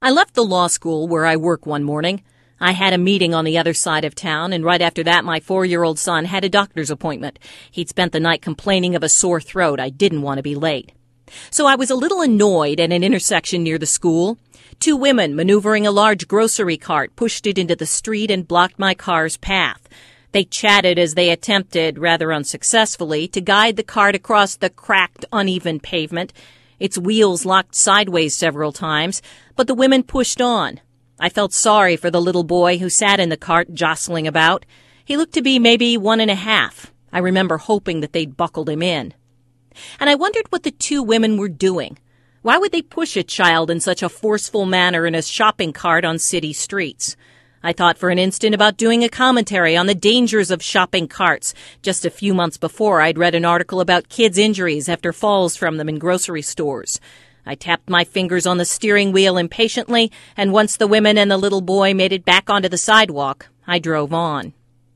I left the law school where I work one morning. I had a meeting on the other side of town, and right after that my 4-year-old son had a doctor's appointment. He'd spent the night complaining of a sore throat. I didn't want to be late. So I was a little annoyed at an intersection near the school. 2 women maneuvering a large grocery cart pushed it into the street and blocked my car's path. They chatted as they attempted, rather unsuccessfully, to guide the cart across the cracked, uneven pavement. Its wheels locked sideways several times, but the women pushed on. I felt sorry for the little boy who sat in the cart jostling about. He looked to be maybe 1.5. I remember hoping that they'd buckled him in. And I wondered what the 2 women were doing. Why would they push a child in such a forceful manner in a shopping cart on city streets? I thought for an instant about doing a commentary on the dangers of shopping carts. Just a few months before, I'd read an article about kids' injuries after falls from them in grocery stores. I tapped my fingers on the steering wheel impatiently, and once the women and the little boy made it back onto the sidewalk, I drove on.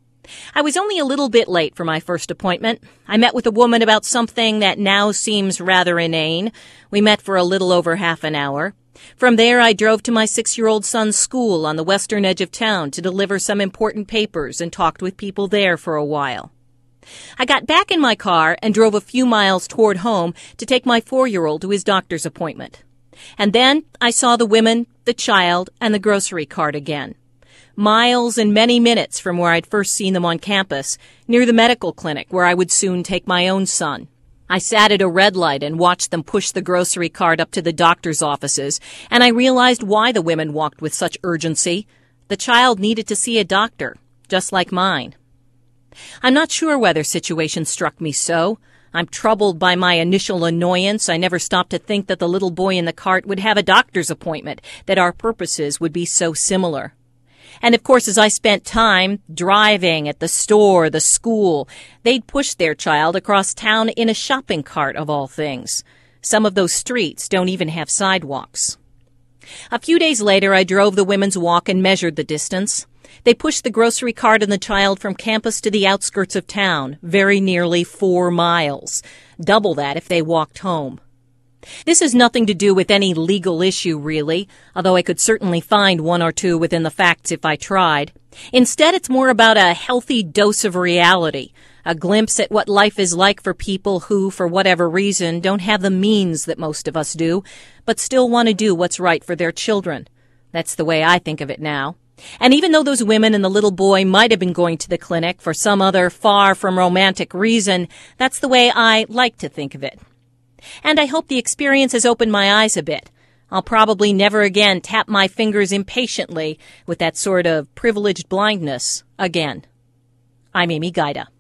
I was only a little bit late for my first appointment. I met with a woman about something that now seems rather inane. We met for a little over half an hour. From there, I drove to my 6-year-old son's school on the western edge of town to deliver some important papers and talked with people there for a while. I got back in my car and drove a few miles toward home to take my 4-year-old to his doctor's appointment. And then I saw the women, the child, and the grocery cart again. Miles and many minutes from where I'd first seen them on campus, near the medical clinic where I would soon take my own son. I sat at a red light and watched them push the grocery cart up to the doctor's offices, and I realized why the women walked with such urgency. The child needed to see a doctor, just like mine. I'm not sure why their situation struck me so. I'm troubled by my initial annoyance. I never stopped to think that the little boy in the cart would have a doctor's appointment, that our purposes would be so similar. And of course, as I spent time driving at the store, the school, they'd push their child across town in a shopping cart of all things. Some of those streets don't even have sidewalks. A few days later, I drove the women's walk and measured the distance. They pushed the grocery cart and the child from campus to the outskirts of town, very nearly 4 miles. Double that if they walked home. This has nothing to do with any legal issue, really, although I could certainly find 1 or 2 within the facts if I tried. Instead, it's more about a healthy dose of reality, a glimpse at what life is like for people who, for whatever reason, don't have the means that most of us do, but still want to do what's right for their children. That's the way I think of it now. And even though those women and the little boy might have been going to the clinic for some other far from romantic reason, that's the way I like to think of it. And I hope the experience has opened my eyes a bit. I'll probably never again tap my fingers impatiently with that sort of privileged blindness again. I'm Amy Gaida.